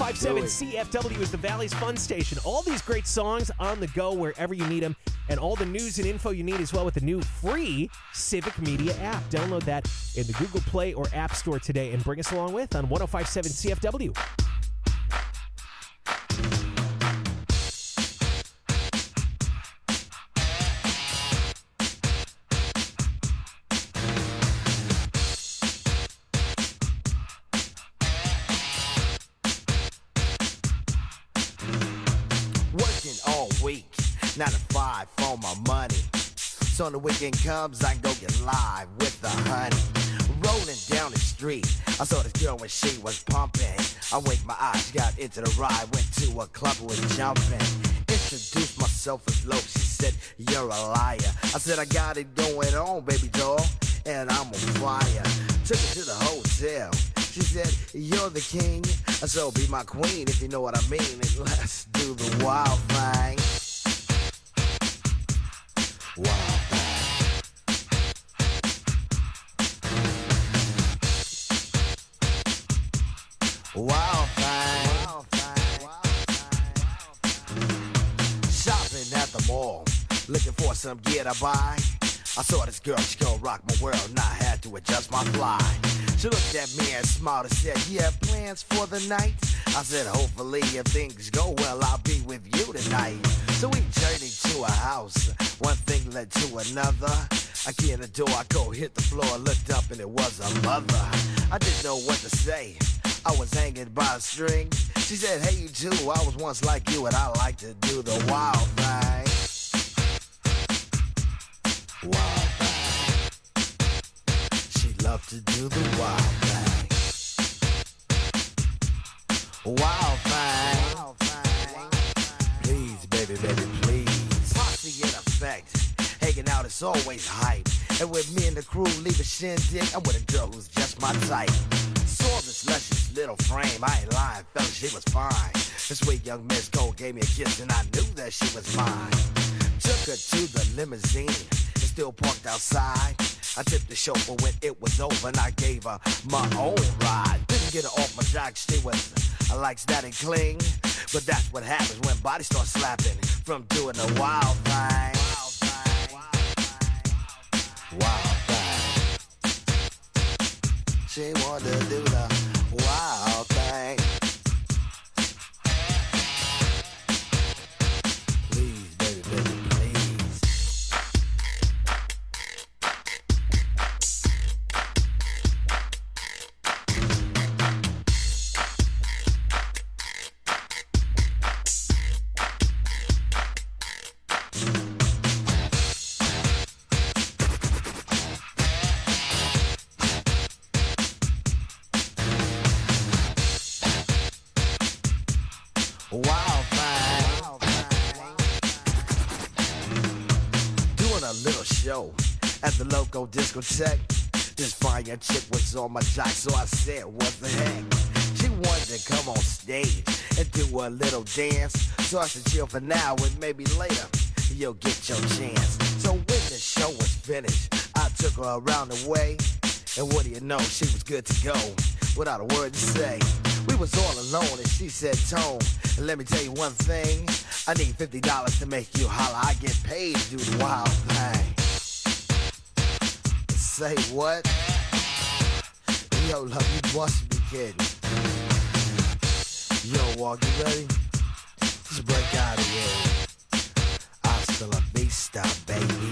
1057 CFW is the Valley's fun station. All these great songs on the go wherever you need them, and all the news and info you need as well with the new free Civic Media app. Download that in the Google Play or App Store today and bring us along with on 1057 CFW. All week, 9 to 5 for my money. So when the weekend comes, I go get live with the honey. Rolling down the street, I saw this girl when she was pumping. I winked my eyes, got into the ride, went to a club with jumping. Introduced myself as Loke, she said, you're a liar. I said, I got it going on, baby doll, and I'm on fire. Took her to the hotel. She said, you're the king, so be my queen if you know what I mean. And let's do the wild thing. Wild thing. Wild thing. Shopping at the mall, looking for some gear to buy. I saw this girl, she gon' rock my world, and I had to adjust my fly. She looked at me and smiled and said, you have plans for the night? I said, hopefully if things go well, I'll be with you tonight. So we journeyed to a house, one thing led to another. I get in the door, I go hit the floor, looked up and it was a mother. I didn't know what to say, I was hanging by a string. She said, hey you too, I was once like you and I like to do the wild thing. Wild thing. She loved to do the wild thing. Wild thing. Please, baby, baby, please. Posse in effect. Hanging out is always hype. And with me and the crew leave a shindig, I'm with a girl who's just my type. Saw this luscious little frame, I ain't lying, fella, she was fine. This sweet young Miss Cole gave me a kiss and I knew that she was mine. Took her to the limousine, still parked outside. I tipped the chauffeur when it was over and I gave her my own ride. Didn't get her off my jock, she was like that and cling. But that's what happens when bodies start slapping from doing the wild thing. Wild thing. She wanted to do the wild thing. Please, baby, baby, please. Wild thing. Doing a little show at the local discotheque. This fine young chick was on my jock, so I said, what the heck? She wanted to come on stage and do a little dance. So I said, chill for now and maybe later you'll get your chance. So when the show was finished, I took her around the way. And what do you know, she was good to go without a word to say. We was all alone and she said, Tone, let me tell you one thing. I need $50 to make you holler. I get paid to do the wild thing. Say what? Yo, love, you must be kidding. Yo, Walk, you ready? Just break out of here. Hasta la vista, baby.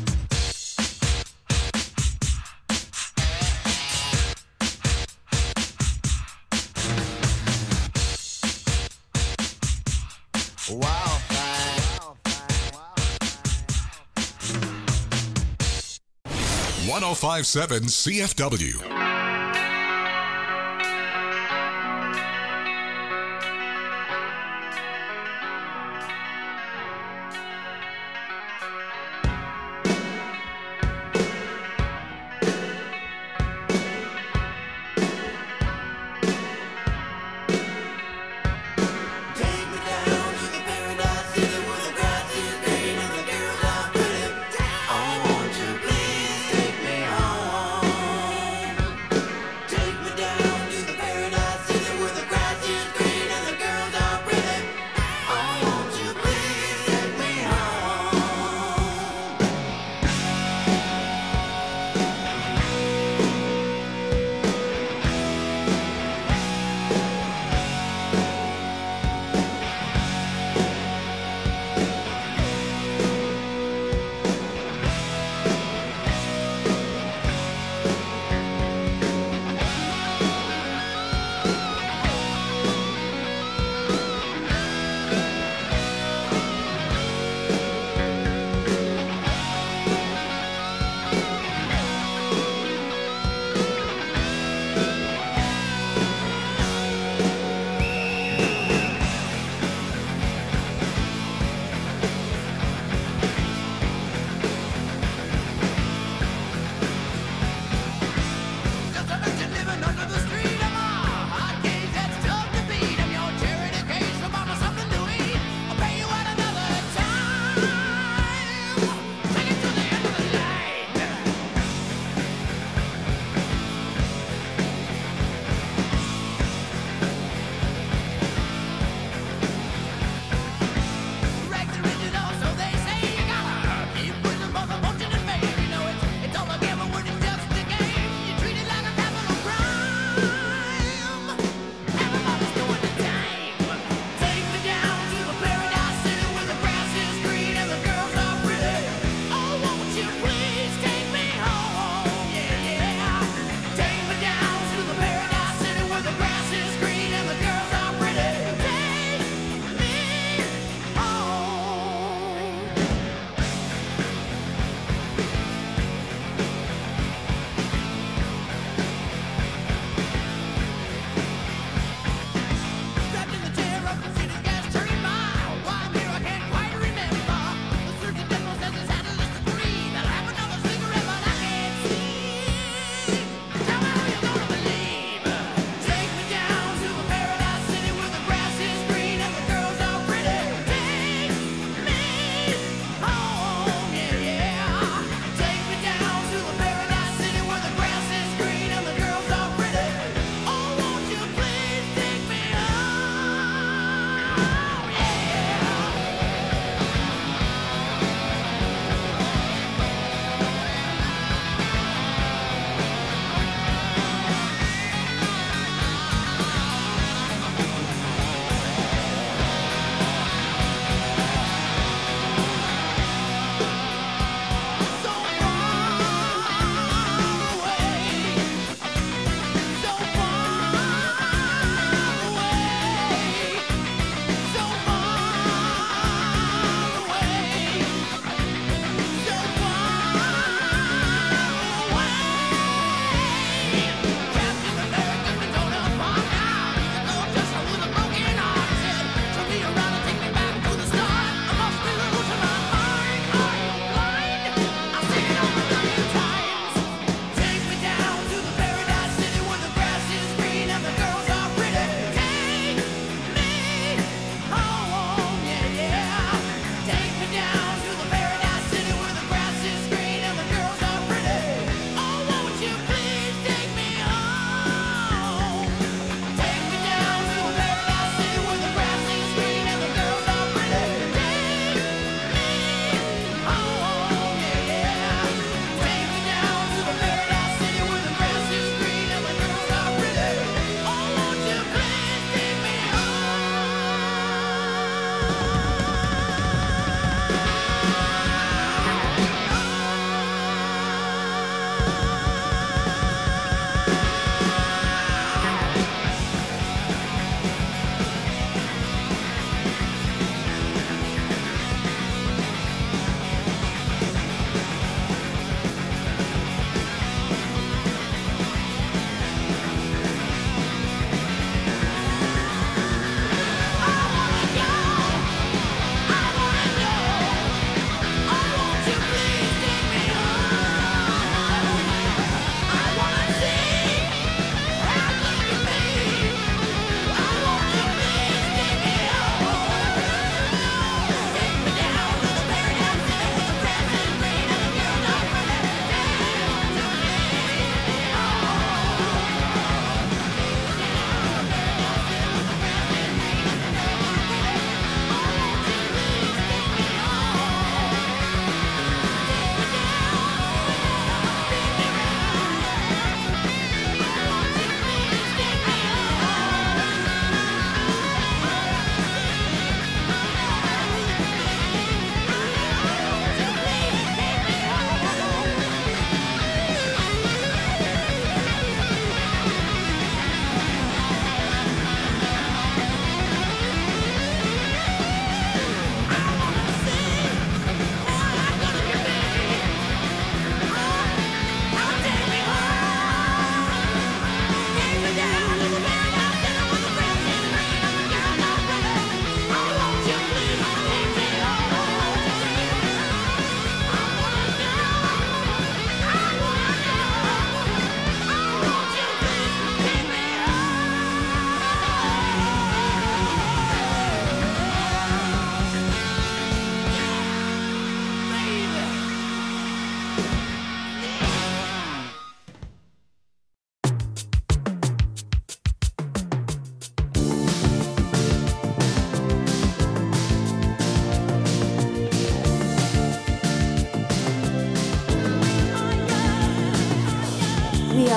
Wild thing. 1057 CFW.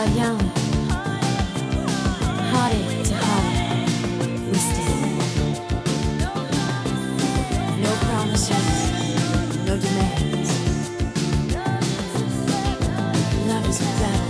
are young, heartache to heartache, we stand. No promises, no demands. Love is a battlefield.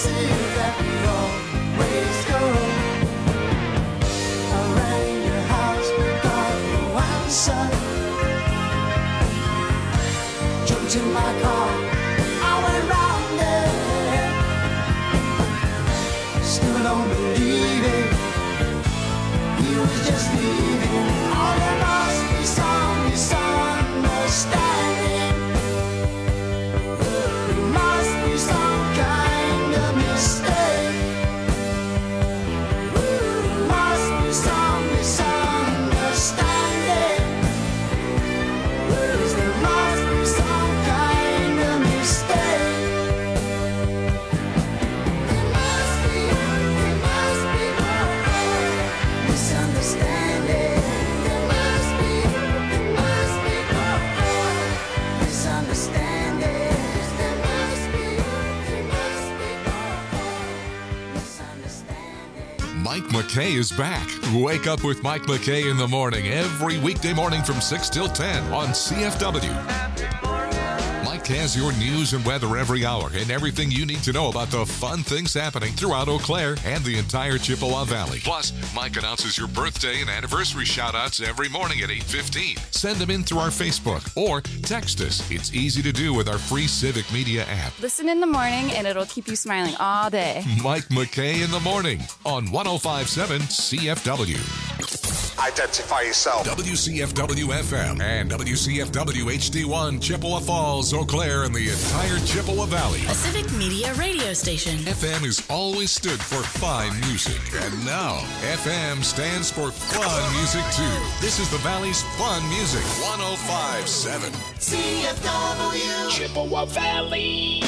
places that we always go. I rang your house, got no answer. Jumped in my car, I went round there. Still don't believe it, he was just leaving. Oh, there must be some misunderstanding. There must be some kind of mistake. There must be some misunderstanding. Yes, there must be some kind of mistake. There must be misunderstanding. There must be misunderstanding. There must be misunderstanding. Mike McKay is back. Wake up with Mike McKay in the morning every weekday morning from 6 till 10 on CFW. Mike has your news and weather every hour and everything you need to know about the fun things happening throughout Eau Claire and the entire Chippewa Valley. Plus, Mike announces your birthday and anniversary shout-outs every morning at 8:15. Send them in through our Facebook or text us. It's easy to do with our free Civic Media app. Listen in the morning and it'll keep you smiling all day. Mike McKay in the morning on 105.7 CFW. Identify yourself. WCFW FM and WCFW HD1 Chippewa Falls, Eau Claire, and the entire Chippewa Valley. A Civic Media radio station. FM has always stood for fine music, and now FM stands for fun music too. This is the Valley's fun music. 105.7 CFW Chippewa Valley.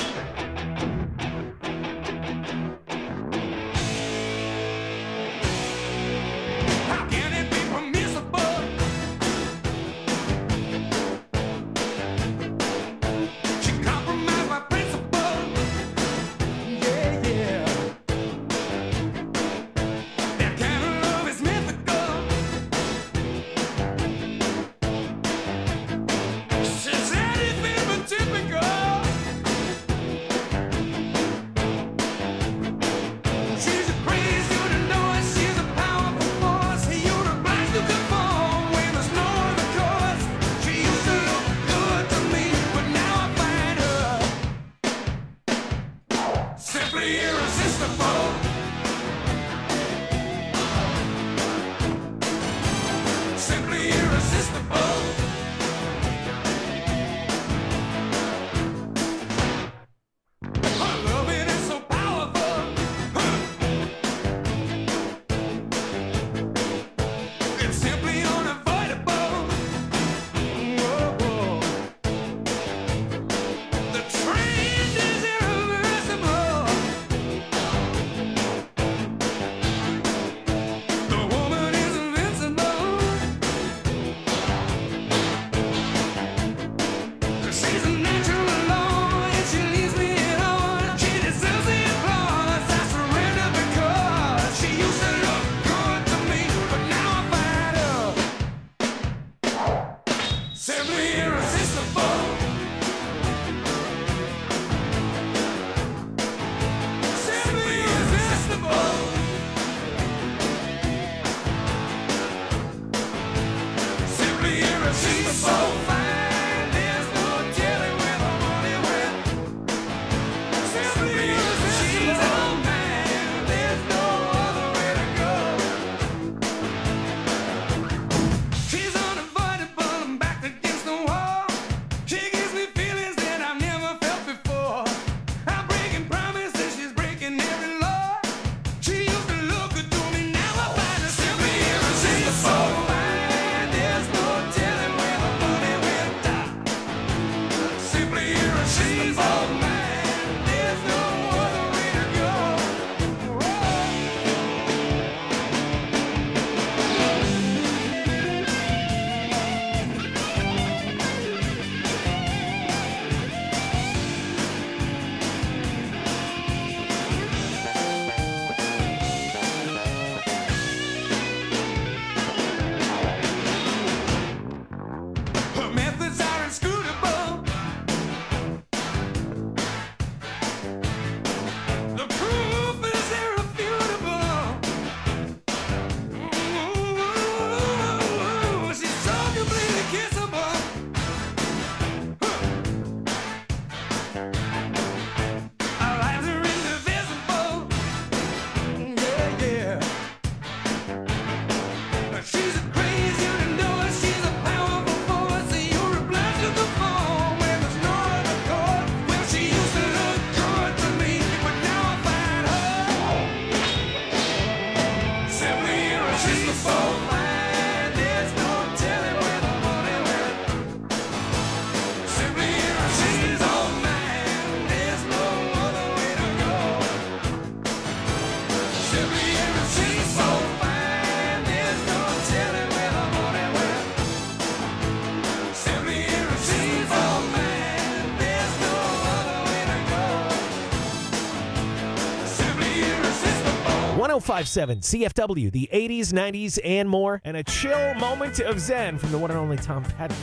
1057 CFW, the 80s, 90s, and more. And a chill moment of zen from the one and only Tom Petty.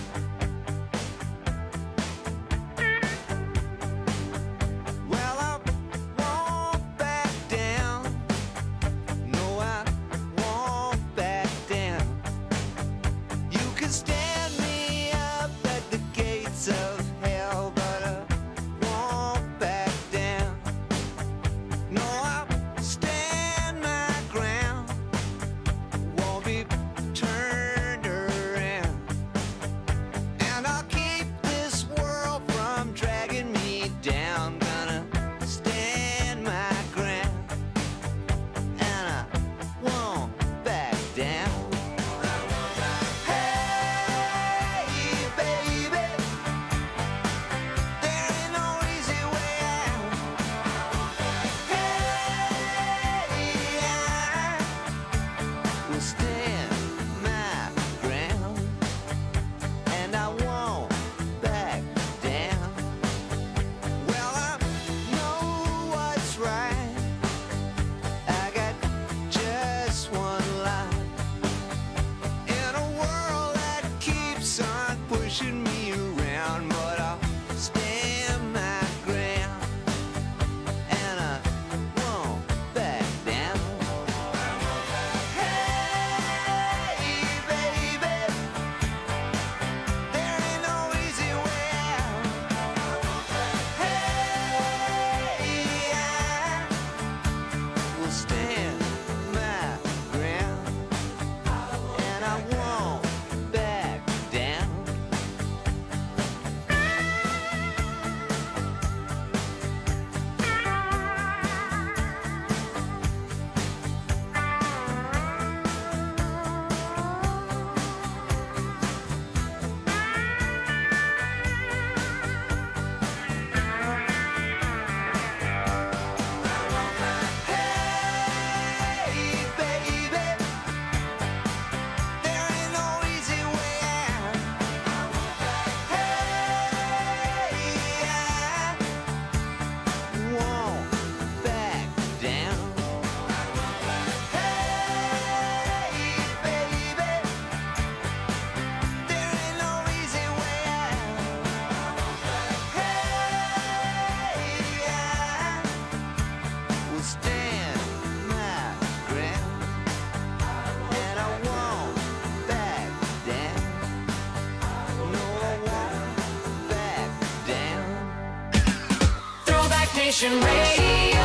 Nation Radio.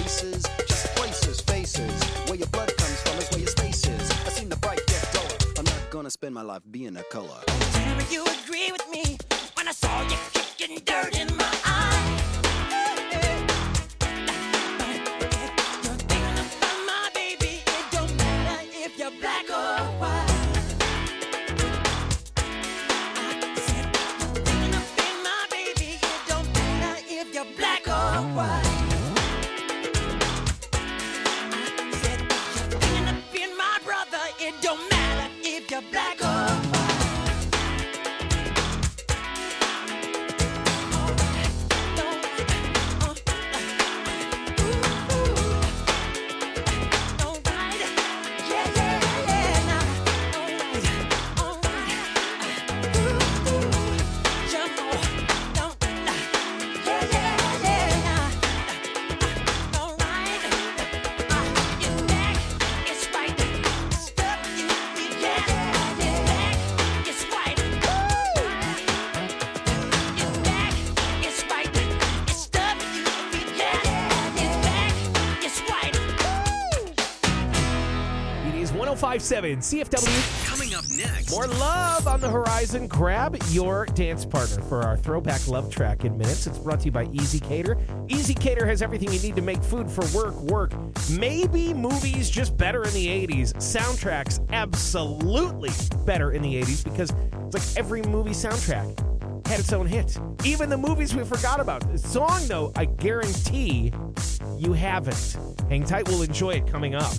Where your blood comes from is where your space is. I seen the bright get duller. spend my life being a color. Tell me you agree with me when I saw you kicking dirt in my eye. You're thinking about my baby. It don't matter if you're black or white. I said you're thinking about my baby. It don't matter if you're black or white. I said you're thinking about my brother. It don't matter if you're black or white. It is 105.7 CFW. Coming up next. More love on the horizon. Grab your dance partner for our throwback love track in minutes. It's brought to you by Easy Cater. Easy Cater has everything you need to make food for work. Maybe movies just better in the 80s. Soundtracks absolutely better in the 80s because it's like every movie soundtrack had its own hit. Even the movies we forgot about. The song, though, I guarantee you haven't. Hang tight, we'll enjoy it coming up.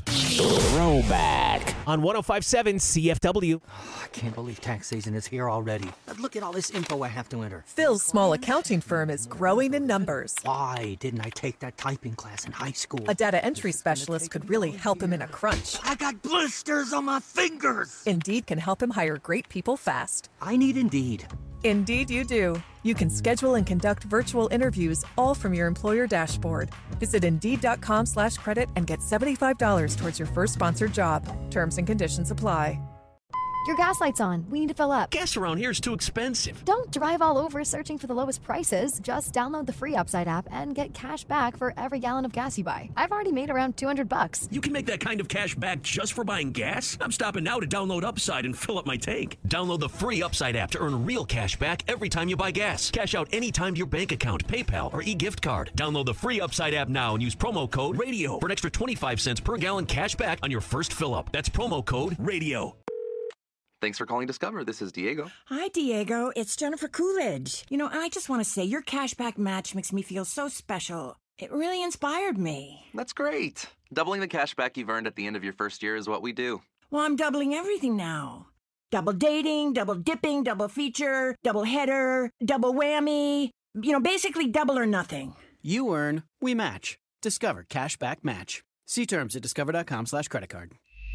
Throwback. On 105.7 CFW. I can't believe tax season is here already. Look at all this info I have to enter. Phil's small accounting firm is growing in numbers. Why didn't I take that typing class in high school? A data entry specialist could really help him in a crunch. I got blisters on my fingers. Indeed can help him hire great people fast. I need Indeed. Indeed you do. You can schedule and conduct virtual interviews all from your employer dashboard. Visit Indeed.com/credit and get $75 towards your first sponsored job. Terms and conditions apply. Your gas light's on. We need to fill up. Gas around here is too expensive. Don't drive all over searching for the lowest prices. Just download the free Upside app and get cash back for every gallon of gas you buy. I've already made around $200. You can make that kind of cash back just for buying gas? I'm stopping now to download Upside and fill up my tank. Download the free Upside app to earn real cash back every time you buy gas. Cash out anytime to your bank account, PayPal, or e-gift card. Download the free Upside app now and use promo code RADIO for an extra 25 cents per gallon cash back on your first fill up. That's promo code RADIO. Thanks for calling Discover. This is Diego. Hi, Diego. It's Jennifer Coolidge. You know, I just want to say your cashback match makes me feel so special. It really inspired me. That's great. Doubling the cashback you've earned at the end of your first year is what we do. Well, I'm doubling everything now. Double dating, double dipping, double feature, double header, double whammy. You know, basically double or nothing. You earn, we match. Discover Cashback Match. See terms at discover.com/creditcard.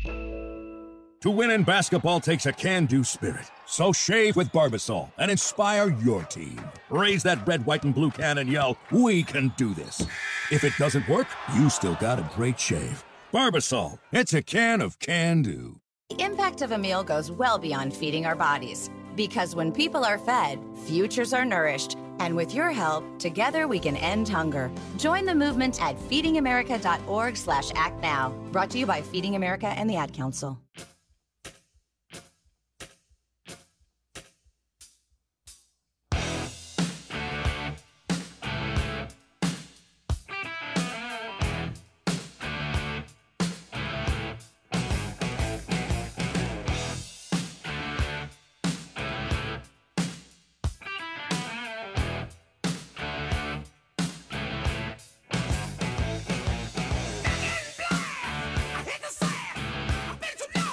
To win in basketball takes a can-do spirit. So shave with Barbasol and inspire your team. Raise that red, white, and blue can and yell, "We can do this." If it doesn't work, you still got a great shave. Barbasol, it's a can of can-do. The impact of a meal goes well beyond feeding our bodies. Because when people are fed, futures are nourished. And with your help, together we can end hunger. Join the movement at feedingamerica.org/actnow. Brought to you by Feeding America and the Ad Council. I hit the sand. I've been too long.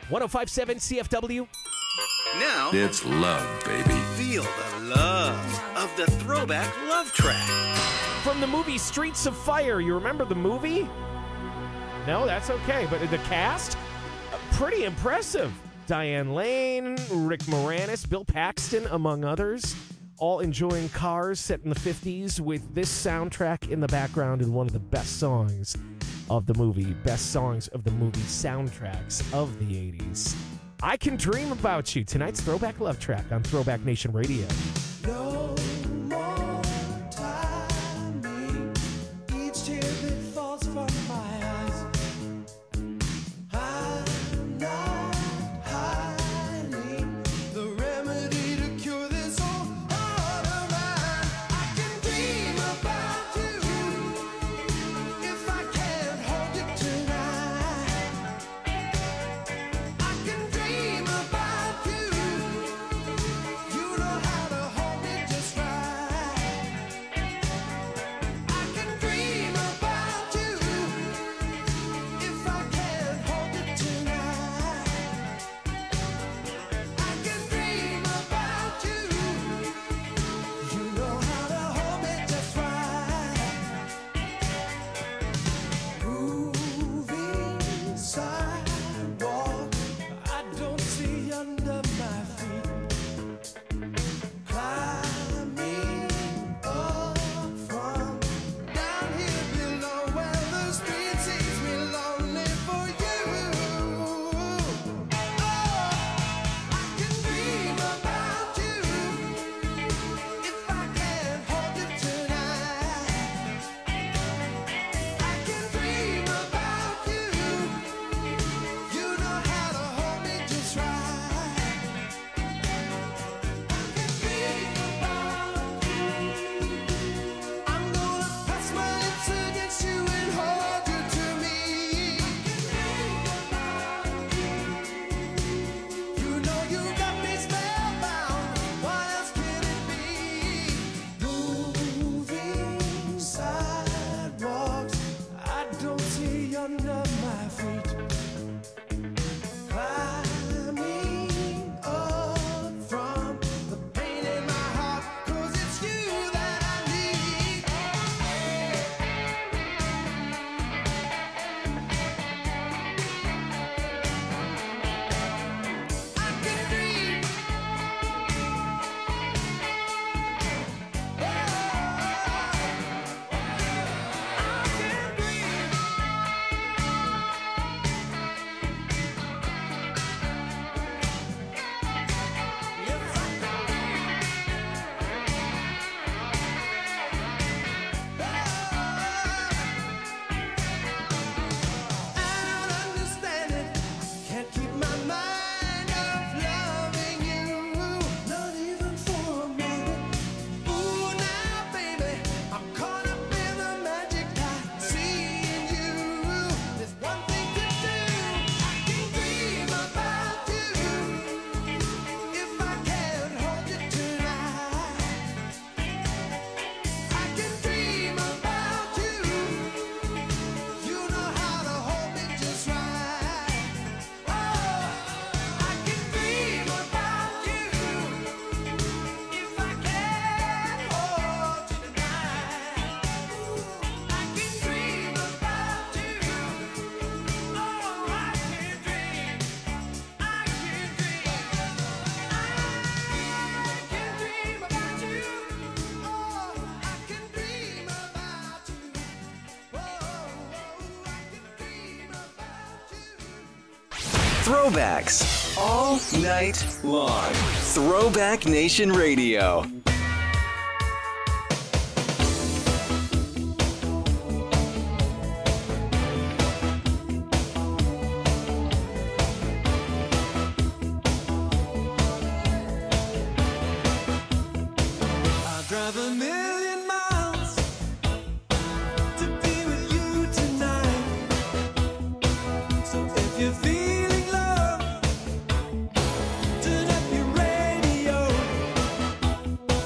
105.7 CFW. Now, It's love, baby. feel the love of the Throwback Love Track. From the movie Streets of Fire. You remember the movie? No, that's okay. But the cast? Pretty impressive. Diane Lane, Rick Moranis, Bill Paxton, among others, all enjoying cars set in the 50s with this soundtrack in the background and one of the best songs of the movie, best songs of the movie soundtracks of the 80s. I Can Dream About You, tonight's Throwback Love Track on Throwback Nation Radio. No more timing, each tear that falls from my eyes. I'm not hiding the remedy to cure this old heart of mine. I can dream about you if I can't hold you tonight. I can dream about you. You know how to hold me just right. I can dream about you if I can't hold you tonight. I can dream about you. You know how to hold me just right. Moving sidewalk, I don't see under my feet. Climbing up from down here below where the street sees me lonely for you. Oh, I can dream about you if I can't hold you tonight. I can dream about you. You know how to hold me just right. I'm gonna press my lips against you and hold you to me. You know you got me spellbound. What else can it be? Moving sidewalks, I don't see under my feet. Climbing up from the pain in my heart, 'cause it's you that I need. I can dream. I don't understand it. Can't keep my mind off loving you, not even for a minute. Ooh, now, baby, I'm caught up in the magic I see in you. There's one thing to do. I can dream about you if I can't hold you tonight. I can dream about you. You know how to hold me just right. Oh, I can dream about you if I can't hold you tonight. I can dream about you. Oh, I can dream. I can dream. I can dream about you. Oh, I can dream about you. Throwbacks all night long. Throwback Nation Radio. I'll drive a million miles to be with you tonight. So if you're feeling love, turn up your radio.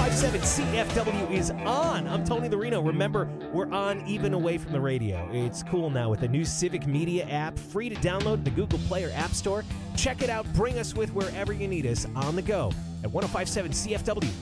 1057 CFW is on. I'm Tony Larino. Remember, we're on even away from the radio. It's cool now with the new Civic Media app, free to download in the Google Play or App Store. Check it out. Bring us with wherever you need us on the go at 1057 CFW.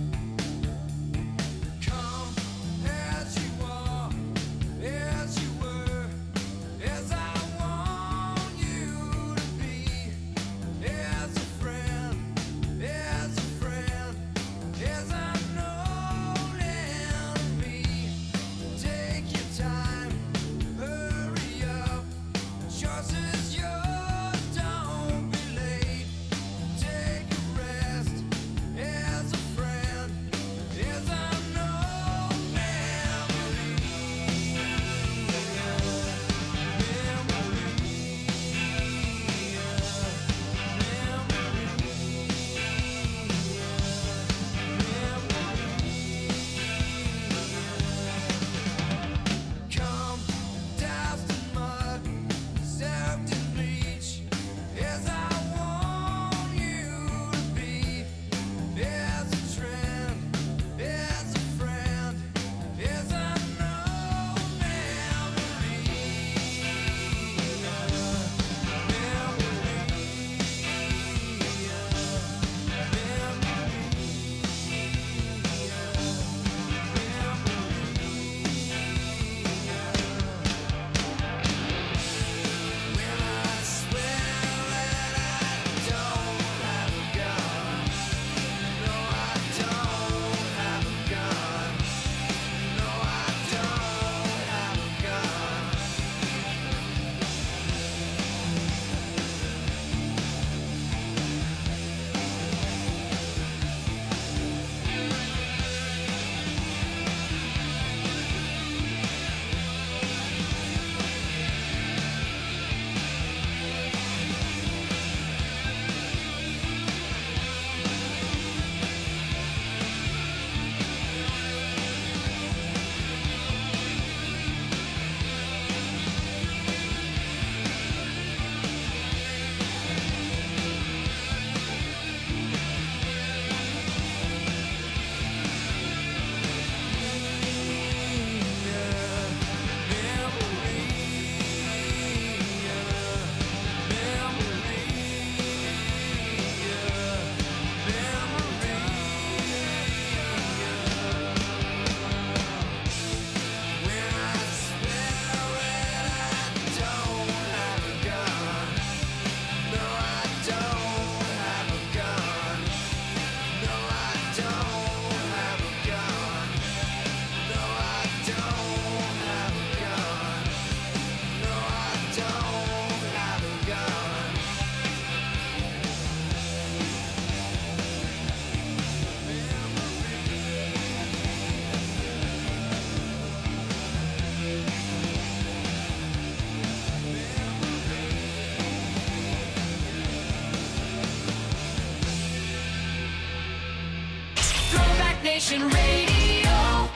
Nation Radio.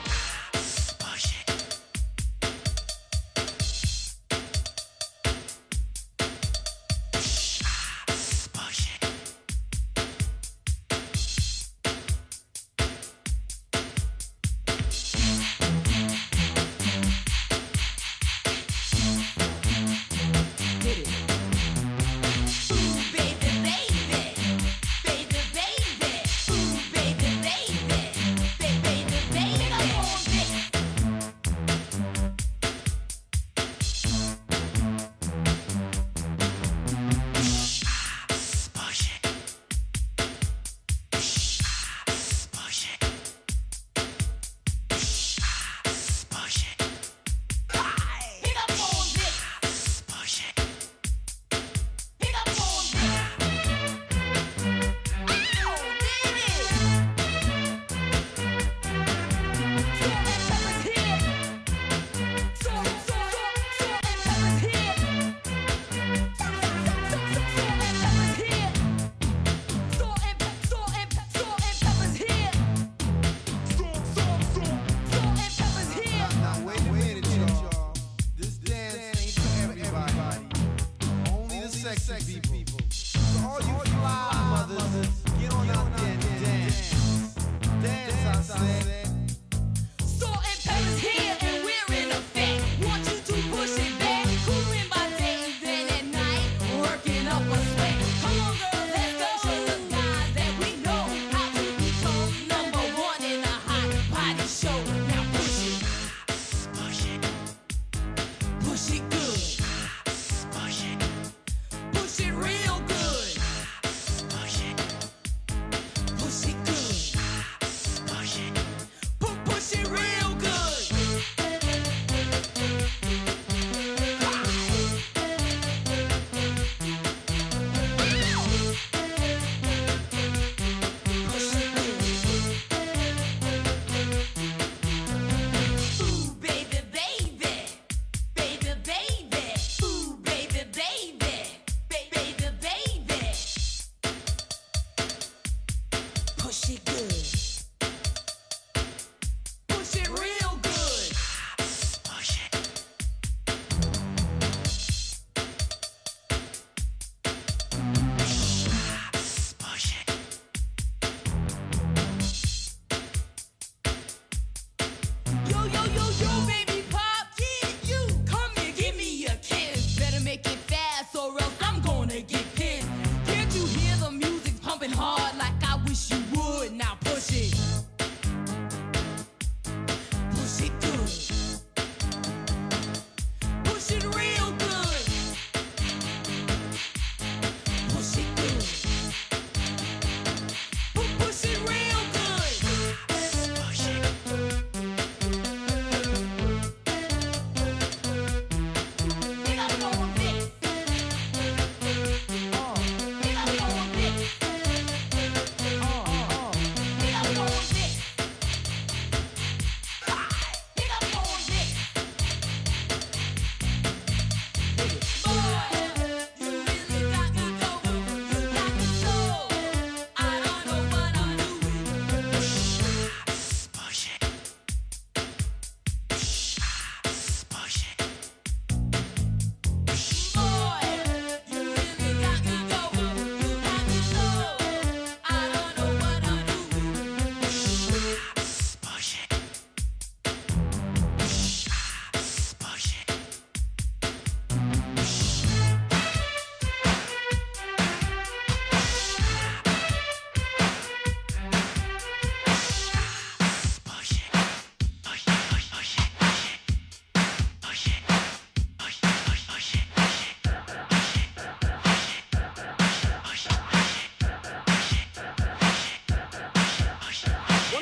All you fly mothers, get on out there and dance. Dance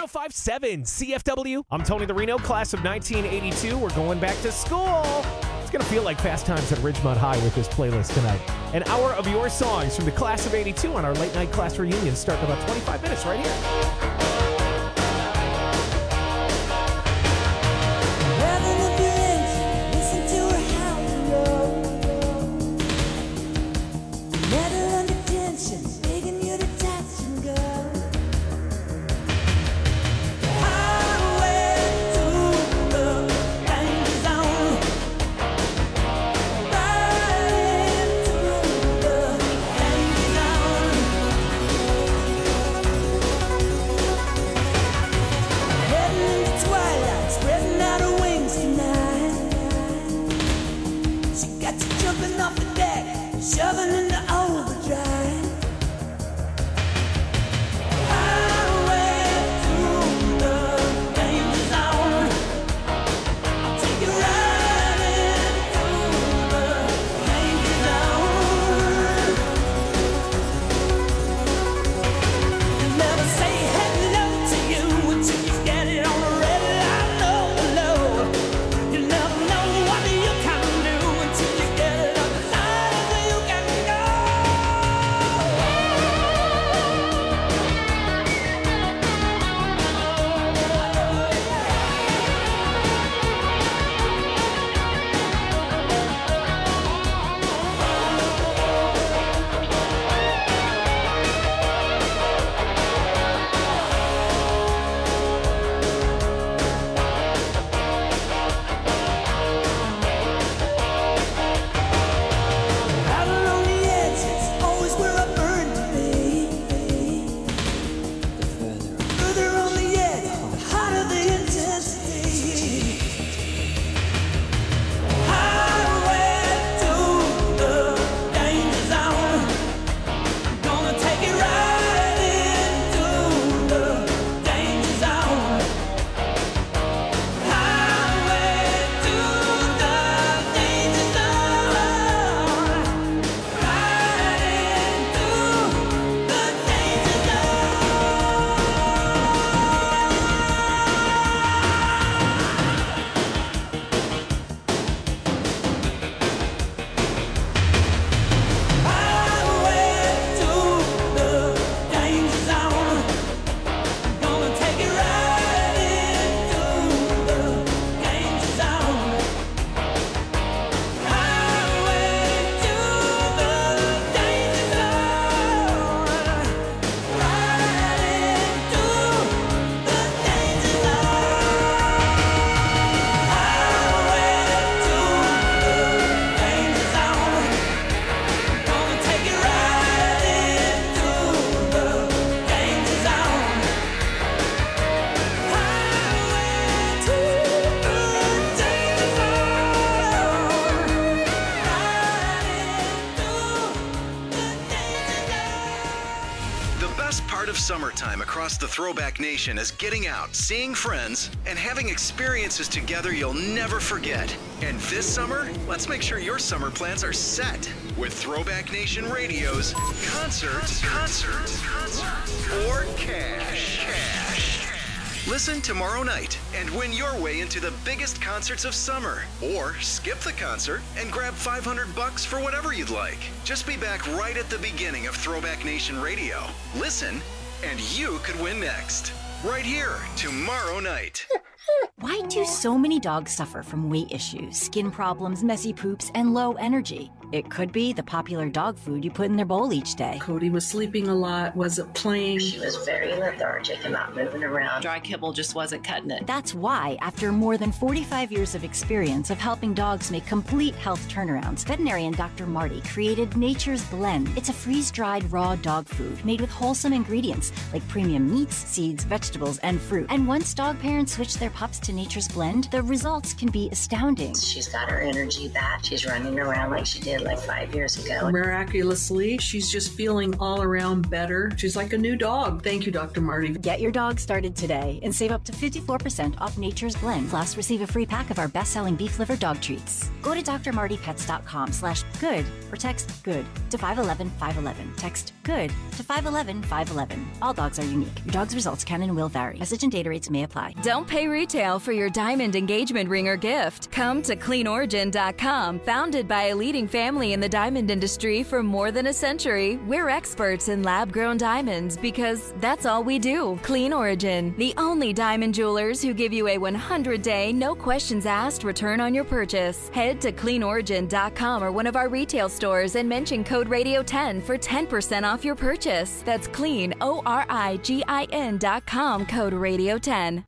105.7 CFW. I'm Tony the Reno, class of 1982. We're going back to school. It's going to feel like Fast Times at Ridgemont High with this playlist tonight. An hour of your songs from the class of 82 on our late night class reunion starting in about 25 minutes right here. Shoving in the overdrive. Highway through the danger zone. I'll take you riding through the danger zone. Never say hello to you until you get it on the red light low. You never know what you can do until you get it on the line. Summertime across the Throwback Nation is getting out, seeing friends, and having experiences together you'll never forget. And this summer, let's make sure your summer plans are set with Throwback Nation Radio's Concert or Cash. Listen tomorrow night and win your way into the biggest concerts of summer. Or skip the concert and grab $500 for whatever you'd like. Just be back right at the beginning of Throwback Nation Radio. Listen, and you could win next. Right here, tomorrow night. Why do so many dogs suffer from weight issues, skin problems, messy poops, and low energy? It could be the popular dog food you put in their bowl each day. Cody was sleeping a lot, wasn't playing. She was very lethargic and not moving around. Dry kibble just wasn't cutting it. That's why, after more than 45 years of experience of helping dogs make complete health turnarounds, veterinarian Dr. Marty created Nature's Blend. It's a freeze-dried raw dog food made with wholesome ingredients like premium meats, seeds, vegetables, and fruit. And once dog parents switch their pups to to Nature's Blend, the results can be astounding. She's got her energy back. She's running around like she did like 5 years ago. Miraculously, she's just feeling all around better. She's like a new dog. Thank you, Dr. Marty. Get your dog started today and save up to 54% off Nature's Blend. Plus, receive a free pack of our best-selling beef liver dog treats. Go to drmartypets.com/good or text GOOD to 511-511. Text GOOD to 511-511. All dogs are unique. Your dog's results can and will vary. Message and data rates may apply. Don't pay retail for your diamond engagement ring or gift. Come to CleanOrigin.com. Founded by a leading family in the diamond industry for more than a century, we're experts in lab-grown diamonds because that's all we do. Clean Origin, the only diamond jewelers who give you a 100-day, no questions asked return on your purchase. Head to CleanOrigin.com or one of our retail stores and mention code Radio10 for 10% off your purchase. That's CleanOrigin.com, code Radio10.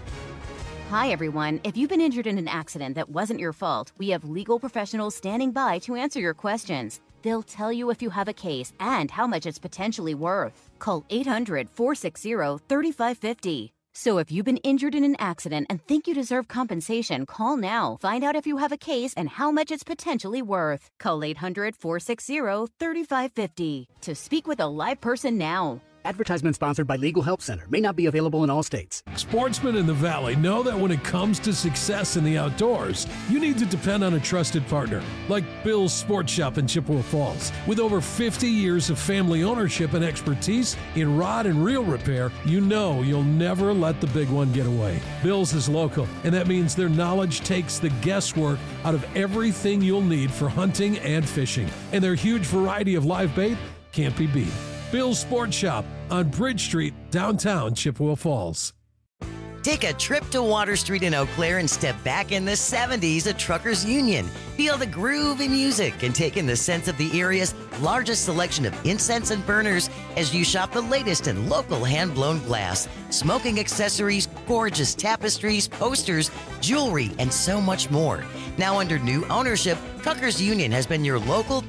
Hi, everyone. If you've been injured in an accident that wasn't your fault, we have legal professionals standing by to answer your questions. They'll tell you if you have a case and how much it's potentially worth. Call 800-460-3550. So if you've been injured in an accident and think you deserve compensation, call now. Find out if you have a case and how much it's potentially worth. Call 800-460-3550 to speak with a live person now. Advertisement sponsored by Legal Help Center. May not be available in all states. Sportsmen in the Valley know that when it comes to success in the outdoors, you need to depend on a trusted partner like Bill's Sports Shop in Chippewa Falls. With over 50 years of family ownership and expertise in rod and reel repair, you know you'll never let the big one get away. Bill's is local, and that means their knowledge takes the guesswork out of everything you'll need for hunting and fishing. And their huge variety of live bait can't be beat. Bill's Sports Shop on Bridge Street, downtown Chippewa Falls. Take a trip to Water Street in Eau Claire and step back in the 70s at Truckers Union. Feel the groovy music and take in the sense of the area's largest selection of incense and burners as you shop the latest in local hand-blown glass, smoking accessories, gorgeous tapestries, posters, jewelry, and so much more. Now under new ownership, Truckers Union has been your local